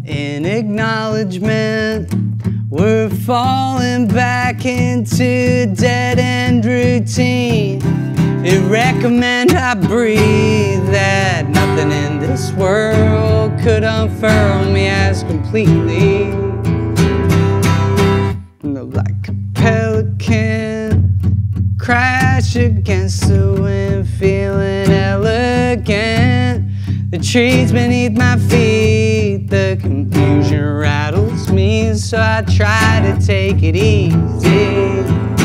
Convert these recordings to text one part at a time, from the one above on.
In acknowledgement, we're falling back into a dead-end routine. It recommend I breathe, that nothing in this world could unfurl me as completely. Like a pelican, crash against the wind, feeling elegant. The trees beneath my feet, the confusion rattles me, so I try to take it easy.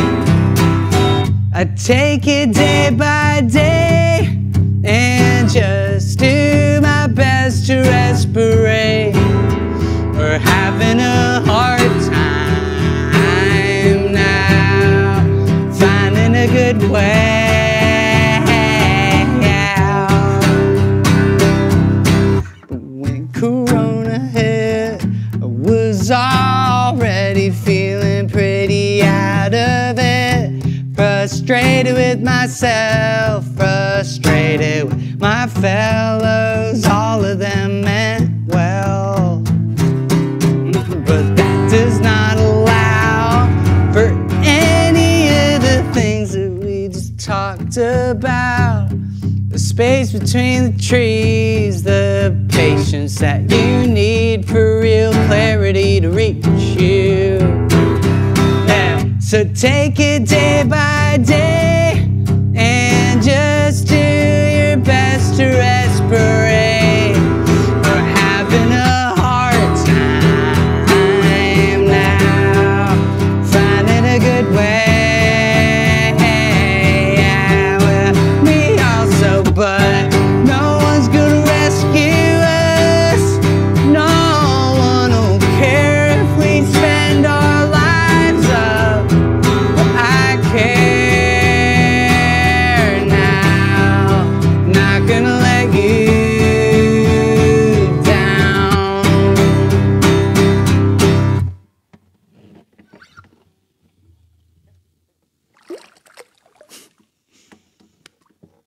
I take it day by day and just do my best to respirate. We're having a hard time now, finding a good way. Corona hit, I was already feeling pretty out of it. Frustrated with myself, frustrated with my fellows. All of them meant well, but that does not allow for any of the things that we just talked about. The space between the trees, the patience that you need for real clarity to reach you. Yeah. So take it day by day